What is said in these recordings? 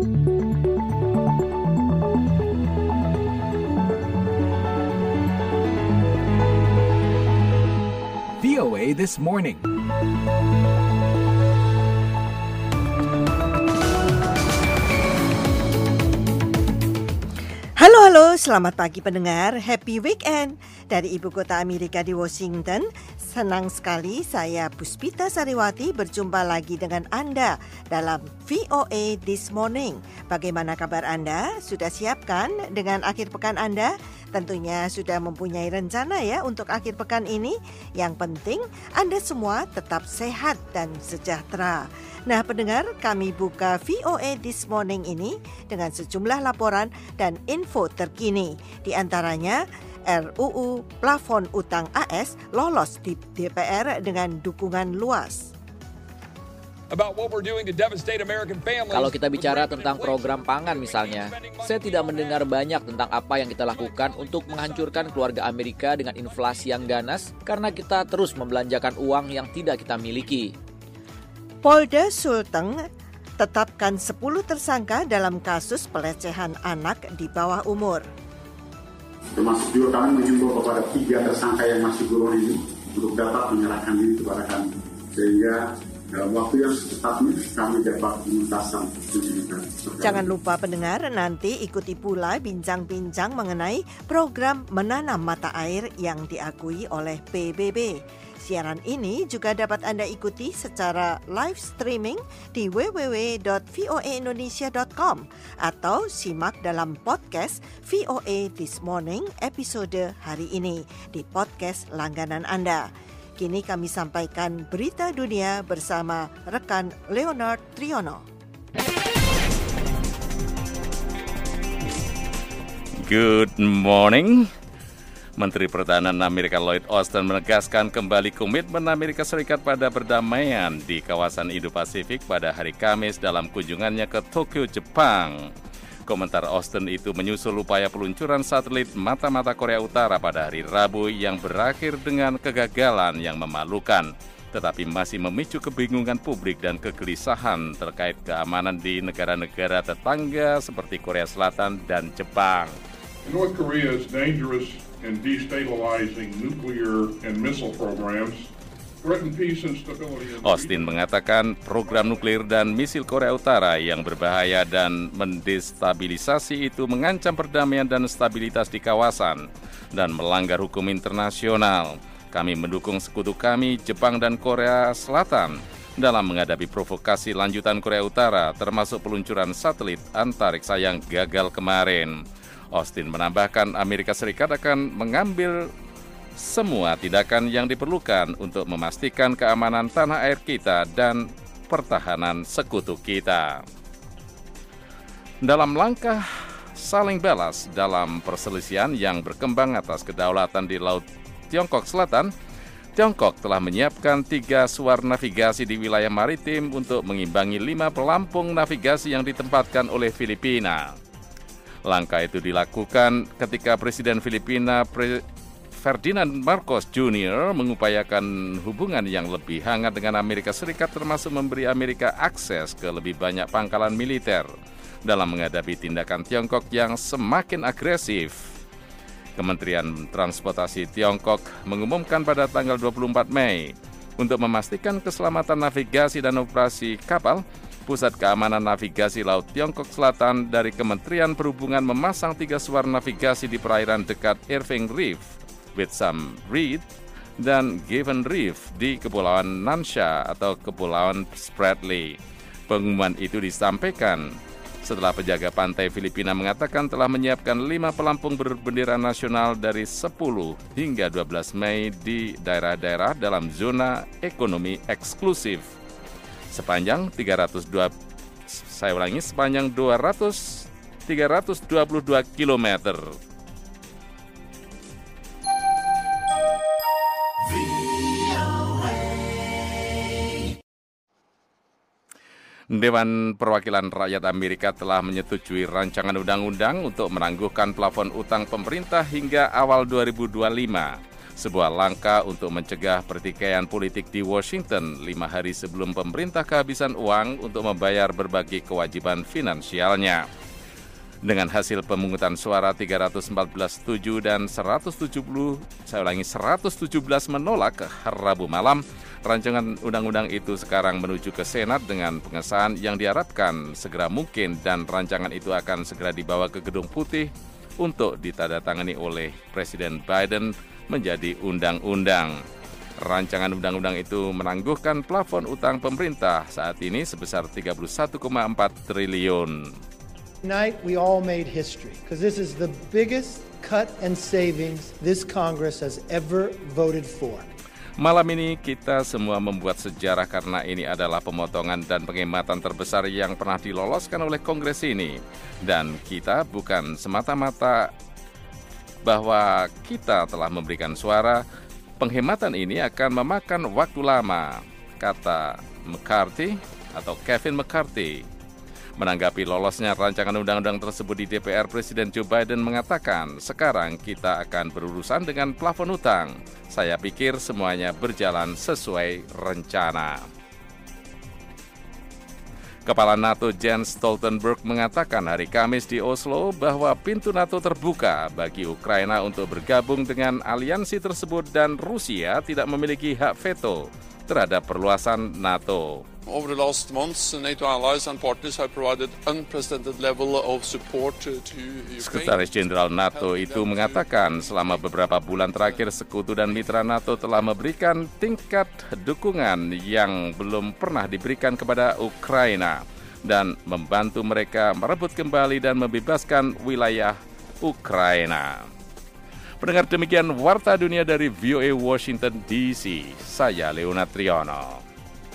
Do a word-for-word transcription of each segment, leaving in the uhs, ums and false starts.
V O A This Morning. Halo, halo, selamat pagi pendengar, happy weekend. Dari ibu kota Amerika di Washington, senang sekali saya Puspita Sariwati berjumpa lagi dengan Anda dalam V O A This Morning. Bagaimana kabar Anda? Sudah siapkan dengan akhir pekan Anda? Tentunya sudah mempunyai rencana ya untuk akhir pekan ini. Yang penting Anda semua tetap sehat dan sejahtera. Nah pendengar, kami buka V O A This Morning ini dengan sejumlah laporan dan info terkini. Di antaranya R U U plafon utang A S lolos di D P R dengan dukungan luas. Kalau kita bicara tentang program pangan misalnya, saya tidak mendengar banyak tentang apa yang kita lakukan untuk menghancurkan keluarga Amerika dengan inflasi yang ganas karena kita terus membelanjakan uang yang tidak kita miliki. Polda Sulteng tetapkan sepuluh tersangka dalam kasus pelecehan anak di bawah umur. Termasuk juga kami mengimbau kepada tiga tersangka yang masih buron ini untuk dapat menyerahkan diri kepada kami. Sehingga dalam waktu yang secepatnya kami dapat menuntaskan penyelidikan. Jangan lupa pendengar, nanti ikuti pula bincang-bincang mengenai program menanam mata air yang diakui oleh P B B. Siaran ini juga dapat Anda ikuti secara live streaming di w w w dot v o a indonesia dot com atau simak dalam podcast V O A This Morning episode hari ini di podcast langganan Anda. Kini kami sampaikan berita dunia bersama rekan Leonard Triono. Good morning. Menteri Pertahanan Amerika Lloyd Austin menegaskan kembali komitmen Amerika Serikat pada perdamaian di kawasan Indo-Pasifik pada hari Kamis dalam kunjungannya ke Tokyo, Jepang. Komentar Austin itu menyusul upaya peluncuran satelit mata-mata Korea Utara pada hari Rabu yang berakhir dengan kegagalan yang memalukan, tetapi masih memicu kebingungan publik dan kegelisahan terkait keamanan di negara-negara tetangga seperti Korea Selatan dan Jepang. North Korea's dangerous and destabilizing nuclear and missile programs threaten peace and stability. Austin mengatakan program nuklir dan misil Korea Utara yang berbahaya dan mendestabilisasi itu mengancam perdamaian dan stabilitas di kawasan dan melanggar hukum internasional. Kami mendukung sekutu kami, Jepang dan Korea Selatan, dalam menghadapi provokasi lanjutan Korea Utara, termasuk peluncuran satelit antariksa yang gagal kemarin. Austin menambahkan Amerika Serikat akan mengambil semua tindakan yang diperlukan untuk memastikan keamanan tanah air kita dan pertahanan sekutu kita. Dalam langkah saling balas dalam perselisihan yang berkembang atas kedaulatan di Laut Tiongkok Selatan, Tiongkok telah menyiapkan tiga suar navigasi di wilayah maritim untuk mengimbangi lima pelampung navigasi yang ditempatkan oleh Filipina. Langkah itu dilakukan ketika Presiden Filipina Pre- Ferdinand Marcos Junior mengupayakan hubungan yang lebih hangat dengan Amerika Serikat, termasuk memberi Amerika akses ke lebih banyak pangkalan militer dalam menghadapi tindakan Tiongkok yang semakin agresif. Kementerian Transportasi Tiongkok mengumumkan pada tanggal dua puluh empat Mei untuk memastikan keselamatan navigasi dan operasi kapal. Pusat Keamanan Navigasi Laut Tiongkok Selatan dari Kementerian Perhubungan memasang tiga suar navigasi di perairan dekat Irving Reef, Whitsham Reed, dan Given Reef di Kepulauan Nansha atau Kepulauan Spratly. Pengumuman itu disampaikan setelah penjaga pantai Filipina mengatakan telah menyiapkan lima pelampung berbendera nasional dari sepuluh hingga dua belas Mei di daerah-daerah dalam zona ekonomi eksklusif. Sepanjang tiga ratus dua saya ulangi sepanjang dua ratus tiga ratus dua puluh dua kilometer. Dewan Perwakilan Rakyat Amerika telah menyetujui rancangan undang-undang untuk menangguhkan plafon utang pemerintah hingga awal dua ribu dua puluh lima. Sebuah langkah untuk mencegah pertikaian politik di Washington lima hari sebelum pemerintah kehabisan uang untuk membayar berbagai kewajiban finansialnya. Dengan hasil pemungutan suara tiga ratus empat belas setuju dan seratus tujuh puluh, saya ulangi seratus tujuh belas menolak ke Rabu malam, rancangan undang-undang itu sekarang menuju ke Senat dengan pengesahan yang diharapkan segera mungkin dan rancangan itu akan segera dibawa ke Gedung Putih untuk ditandatangani oleh Presiden Biden menjadi undang-undang. Rancangan undang-undang itu menangguhkan plafon utang pemerintah saat ini sebesar tiga puluh satu koma empat triliun. Tonight we all made history because this is the biggest cut and savings this Congress has ever voted for. Malam ini kita semua membuat sejarah karena ini adalah pemotongan dan penghematan terbesar yang pernah diloloskan oleh Kongres ini. Dan kita bukan semata-mata bahwa kita telah memberikan suara, penghematan ini akan memakan waktu lama, kata McCarthy atau Kevin McCarthy. Menanggapi lolosnya rancangan undang-undang tersebut di D P R, Presiden Joe Biden mengatakan, sekarang kita akan berurusan dengan plafon utang. Saya pikir semuanya berjalan sesuai rencana. Kepala NATO Jens Stoltenberg mengatakan hari Kamis di Oslo bahwa pintu NATO terbuka bagi Ukraina untuk bergabung dengan aliansi tersebut dan Rusia tidak memiliki hak veto terhadap perluasan NATO. Over the last months, NATO allies and partners have provided unprecedented level of support to Ukraine. Sekretaris Jenderal NATO itu mengatakan selama beberapa bulan terakhir sekutu dan mitra NATO telah memberikan tingkat dukungan yang belum pernah diberikan kepada Ukraina dan membantu mereka merebut kembali dan membebaskan wilayah Ukraina. Pendengar, demikian Warta Dunia dari V O A Washington D C. Saya Leonard Triono.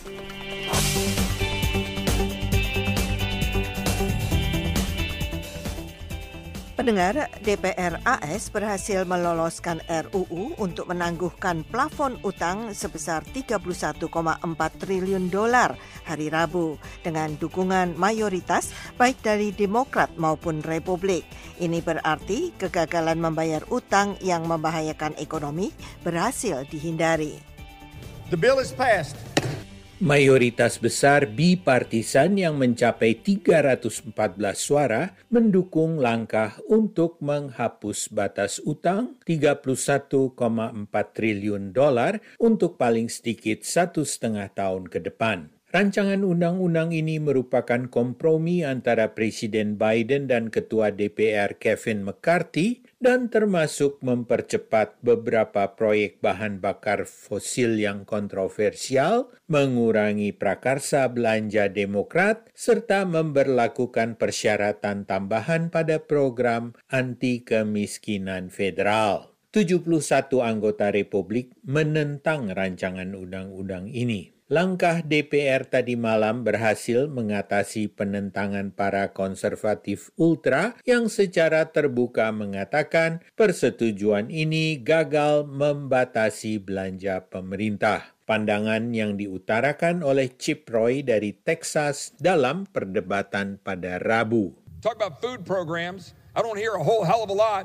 Pendengar, D P R A S berhasil meloloskan R U U untuk menangguhkan plafon utang sebesar tiga puluh satu koma empat triliun dolar hari Rabu dengan dukungan mayoritas baik dari Demokrat maupun Republik. Ini berarti kegagalan membayar utang yang membahayakan ekonomi berhasil dihindari. The bill is passed. Mayoritas besar bipartisan yang mencapai tiga ratus empat belas suara mendukung langkah untuk menghapus batas utang tiga puluh satu koma empat triliun dolar untuk paling sedikit satu setengah tahun ke depan. Rancangan undang-undang ini merupakan kompromi antara Presiden Biden dan Ketua D P R Kevin McCarthy dan termasuk mempercepat beberapa proyek bahan bakar fosil yang kontroversial, mengurangi prakarsa belanja Demokrat, serta memberlakukan persyaratan tambahan pada program anti kemiskinan federal. tujuh puluh satu anggota Republik menentang rancangan undang-undang ini. Langkah D P R tadi malam berhasil mengatasi penentangan para konservatif ultra yang secara terbuka mengatakan persetujuan ini gagal membatasi belanja pemerintah. Pandangan yang diutarakan oleh Chip Roy dari Texas dalam perdebatan pada Rabu. Talk about food programs. I don't hear a whole hell of a lot.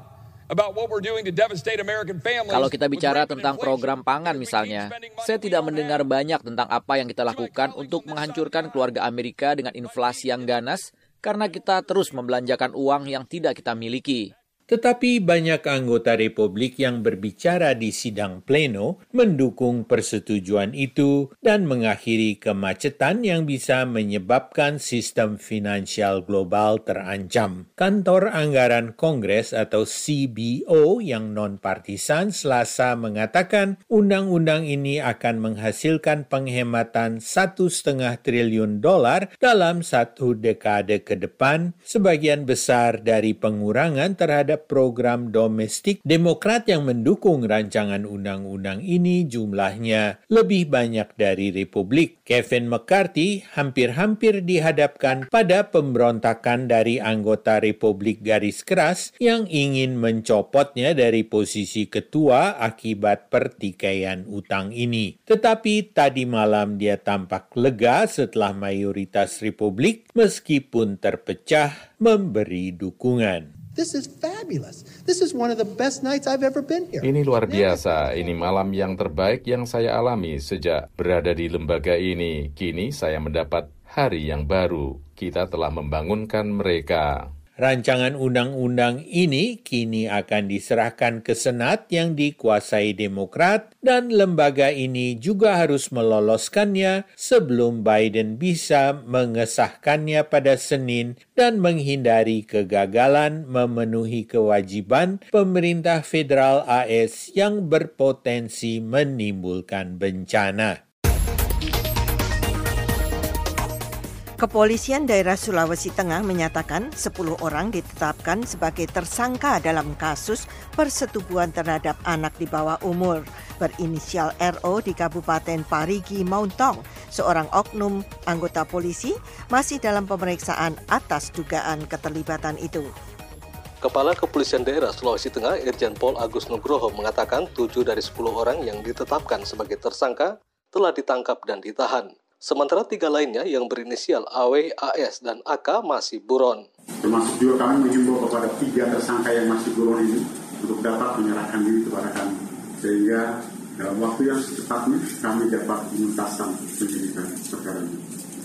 Kalau kita bicara tentang program pangan misalnya, saya tidak mendengar banyak tentang apa yang kita lakukan untuk menghancurkan keluarga Amerika dengan inflasi yang ganas karena kita terus membelanjakan uang yang tidak kita miliki. Tetapi banyak anggota Republik yang berbicara di sidang pleno mendukung persetujuan itu dan mengakhiri kemacetan yang bisa menyebabkan sistem finansial global terancam. Kantor Anggaran Kongres atau C B O yang non-partisan Selasa mengatakan undang-undang ini akan menghasilkan penghematan satu setengah triliun dolar dalam satu dekade ke depan, sebagian besar dari pengurangan terhadap program domestik. Demokrat yang mendukung rancangan undang-undang ini jumlahnya lebih banyak dari Republik. Kevin McCarthy hampir-hampir dihadapkan pada pemberontakan dari anggota Republik garis keras yang ingin mencopotnya dari posisi ketua akibat pertikaian utang ini. Tetapi tadi malam dia tampak lega setelah mayoritas Republik meskipun terpecah memberi dukungan. This is fabulous. This is one of the best nights I've ever been here. Ini luar biasa. Ini malam yang terbaik yang saya alami sejak berada di lembaga ini. Kini saya mendapat hari yang baru. Kita telah membangunkan mereka. Rancangan undang-undang ini kini akan diserahkan ke Senat yang dikuasai Demokrat dan lembaga ini juga harus meloloskannya sebelum Biden bisa mengesahkannya pada Senin dan menghindari kegagalan memenuhi kewajiban pemerintah federal A S yang berpotensi menimbulkan bencana. Kepolisian daerah Sulawesi Tengah menyatakan sepuluh orang ditetapkan sebagai tersangka dalam kasus persetubuhan terhadap anak di bawah umur berinisial R O di Kabupaten Parigi Montong. Seorang oknum anggota polisi masih dalam pemeriksaan atas dugaan keterlibatan itu. Kepala Kepolisian Daerah Sulawesi Tengah Irjen Pol Agus Nugroho mengatakan tujuh dari sepuluh orang yang ditetapkan sebagai tersangka telah ditangkap dan ditahan. Sementara tiga lainnya yang berinisial A W, A S, dan A K masih buron. Termasuk juga kami mengimbau kepada tiga tersangka yang masih buron ini untuk dapat menyerahkan diri kepada kami. Sehingga dalam waktu yang secepatnya kami dapat menuntaskan penyidikan perkara ini.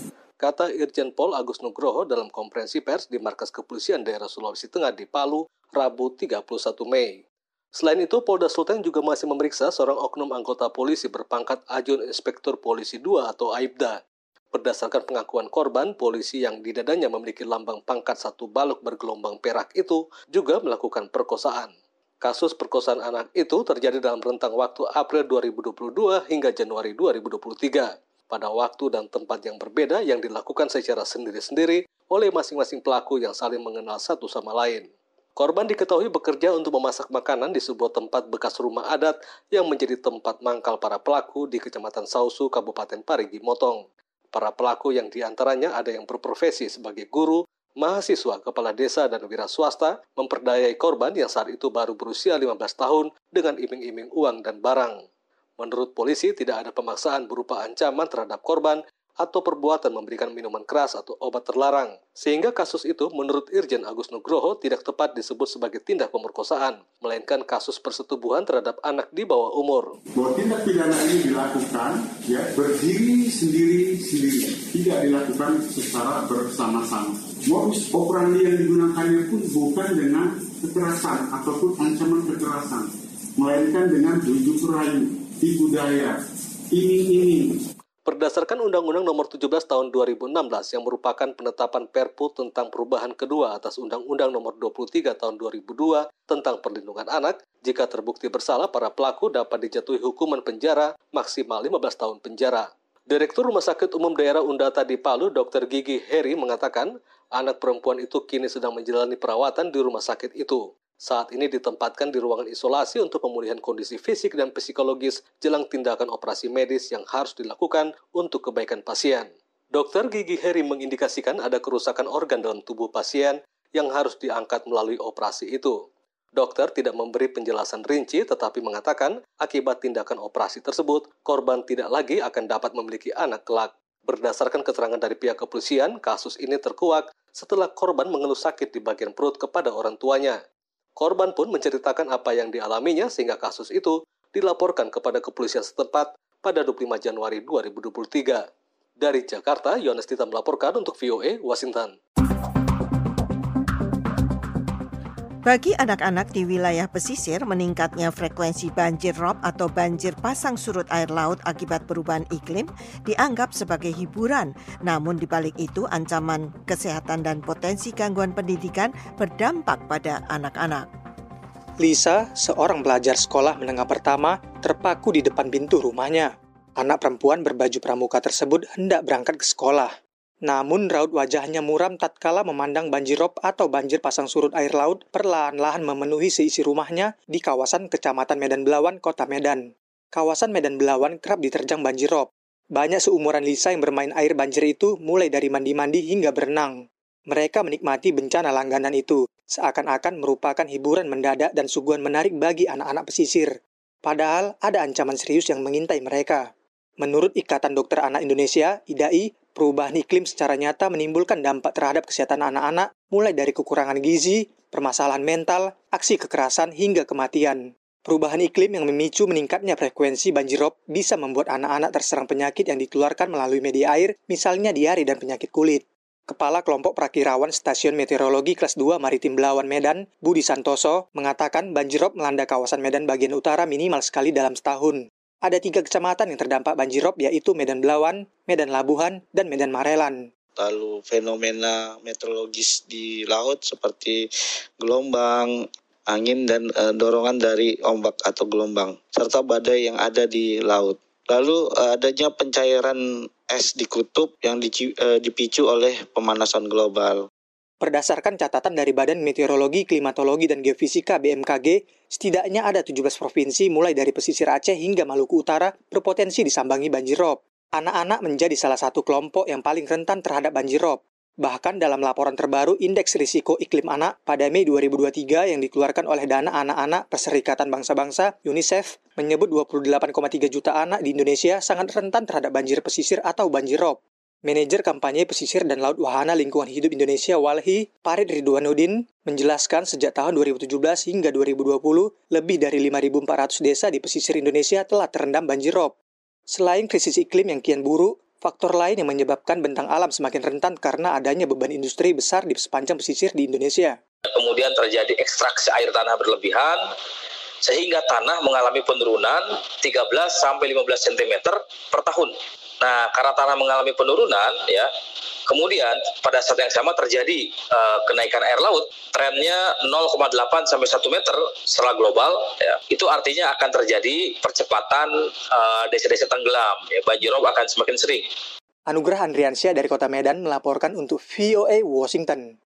Kata Irjen Pol Agus Nugroho dalam konferensi pers di Markas Kepolisian Daerah Sulawesi Tengah di Palu, Rabu tiga puluh satu Mei. Selain itu, Polda Sulteng juga masih memeriksa seorang oknum anggota polisi berpangkat Ajun Inspektur Polisi dua atau Aibda. Berdasarkan pengakuan korban, polisi yang di dadanya memiliki lambang pangkat satu balok bergelombang perak itu juga melakukan perkosaan. Kasus perkosaan anak itu terjadi dalam rentang waktu April dua ribu dua puluh dua hingga Januari dua ribu dua puluh tiga. Pada waktu dan tempat yang berbeda yang dilakukan secara sendiri-sendiri oleh masing-masing pelaku yang saling mengenal satu sama lain. Korban diketahui bekerja untuk memasak makanan di sebuah tempat bekas rumah adat yang menjadi tempat mangkal para pelaku di Kecamatan Sausu, Kabupaten Parigi Motong. Para pelaku yang diantaranya ada yang berprofesi sebagai guru, mahasiswa, kepala desa, dan wira swasta memperdayai korban yang saat itu baru berusia lima belas tahun dengan iming-iming uang dan barang. Menurut polisi, tidak ada pemaksaan berupa ancaman terhadap korban atau perbuatan memberikan minuman keras atau obat terlarang. Sehingga kasus itu menurut Irjen Agus Nugroho tidak tepat disebut sebagai tindak pemerkosaan, melainkan kasus persetubuhan terhadap anak di bawah umur. Bahwa tindak pidana ini dilakukan ya berdiri sendiri-sendiri, tidak dilakukan secara bersama-sama. Modus operandi yang digunakannya pun bukan dengan kekerasan ataupun ancaman kekerasan, melainkan dengan bujuk rayu, tipu daya, iming-iming. Berdasarkan Undang-Undang Nomor tujuh belas Tahun dua ribu enam belas yang merupakan penetapan Perpu tentang perubahan kedua atas Undang-Undang Nomor dua puluh tiga Tahun dua ribu dua tentang perlindungan anak, jika terbukti bersalah para pelaku dapat dijatuhi hukuman penjara maksimal lima belas tahun penjara. Direktur Rumah Sakit Umum Daerah Undata di Palu, Dokter Gigi Heri mengatakan, anak perempuan itu kini sedang menjalani perawatan di rumah sakit itu. Saat ini ditempatkan di ruangan isolasi untuk pemulihan kondisi fisik dan psikologis jelang tindakan operasi medis yang harus dilakukan untuk kebaikan pasien. Dokter Gigi Heri mengindikasikan ada kerusakan organ dalam tubuh pasien yang harus diangkat melalui operasi itu. Dokter tidak memberi penjelasan rinci tetapi mengatakan akibat tindakan operasi tersebut, korban tidak lagi akan dapat memiliki anak kelak. Berdasarkan keterangan dari pihak kepolisian, kasus ini terkuak setelah korban mengeluh sakit di bagian perut kepada orang tuanya. Korban pun menceritakan apa yang dialaminya sehingga kasus itu dilaporkan kepada kepolisian setempat pada dua puluh lima Januari dua ribu dua puluh tiga. Dari Jakarta, Yohanes Tita melaporkan untuk V O A Washington. Bagi anak-anak di wilayah pesisir, meningkatnya frekuensi banjir rob atau banjir pasang surut air laut akibat perubahan iklim dianggap sebagai hiburan. Namun di balik itu, ancaman kesehatan dan potensi gangguan pendidikan berdampak pada anak-anak. Lisa, seorang pelajar sekolah menengah pertama, terpaku di depan pintu rumahnya. Anak perempuan berbaju pramuka tersebut hendak berangkat ke sekolah. Namun raut wajahnya muram tatkala memandang banjir rob atau banjir pasang surut air laut perlahan-lahan memenuhi seisi rumahnya di kawasan Kecamatan Medan Belawan, Kota Medan. Kawasan Medan Belawan kerap diterjang banjir rob. Banyak seumuran Lisa yang bermain air banjir itu mulai dari mandi-mandi hingga berenang. Mereka menikmati bencana langganan itu, seakan-akan merupakan hiburan mendadak dan suguhan menarik bagi anak-anak pesisir. Padahal ada ancaman serius yang mengintai mereka. Menurut Ikatan Dokter Anak Indonesia, I D A I, perubahan iklim secara nyata menimbulkan dampak terhadap kesehatan anak-anak, mulai dari kekurangan gizi, permasalahan mental, aksi kekerasan, hingga kematian. Perubahan iklim yang memicu meningkatnya frekuensi banjirop bisa membuat anak-anak terserang penyakit yang ditularkan melalui media air, misalnya diare dan penyakit kulit. Kepala Kelompok Prakirawan Stasiun Meteorologi Kelas dua Maritim Belawan Medan, Budi Santoso, mengatakan banjirop melanda kawasan Medan bagian utara minimal sekali dalam setahun. Ada tiga kecamatan yang terdampak banjirop, yaitu Medan Belawan, Medan Labuhan, dan Medan Marelan. Lalu fenomena meteorologis di laut seperti gelombang, angin, dan e, dorongan dari ombak atau gelombang, serta badai yang ada di laut. Lalu e, adanya pencairan es di kutub yang dici, e, dipicu oleh pemanasan global. Berdasarkan catatan dari Badan Meteorologi, Klimatologi, dan Geofisika B M K G, setidaknya ada tujuh belas provinsi mulai dari pesisir Aceh hingga Maluku Utara berpotensi disambangi banjirop. Anak-anak menjadi salah satu kelompok yang paling rentan terhadap banjirop. Bahkan dalam laporan terbaru Indeks Risiko Iklim Anak pada Mei dua ribu dua puluh tiga yang dikeluarkan oleh Dana Anak-Anak Perserikatan Bangsa-Bangsa UNICEF menyebut dua puluh delapan koma tiga juta anak di Indonesia sangat rentan terhadap banjir pesisir atau banjirop. Manajer Kampanye Pesisir dan Laut Wahana Lingkungan Hidup Indonesia Walhi, Farid Ridwanuddin, menjelaskan sejak tahun dua ribu tujuh belas hingga dua ribu dua puluh, lebih dari lima ribu empat ratus desa di pesisir Indonesia telah terendam banjirop. Selain krisis iklim yang kian buruk, faktor lain yang menyebabkan bentang alam semakin rentan karena adanya beban industri besar di sepanjang pesisir di Indonesia. Kemudian terjadi ekstraksi air tanah berlebihan, sehingga tanah mengalami penurunan tiga belas sampai lima belas sentimeter per tahun. Nah, karena tanah mengalami penurunan, ya, kemudian pada saat yang sama terjadi uh, kenaikan air laut, trennya nol koma delapan sampai satu meter secara global, ya, itu artinya akan terjadi percepatan uh, desa-desa tenggelam, ya, banjirop akan semakin sering. Anugrah Andriansyah dari Kota Medan melaporkan untuk V O A Washington.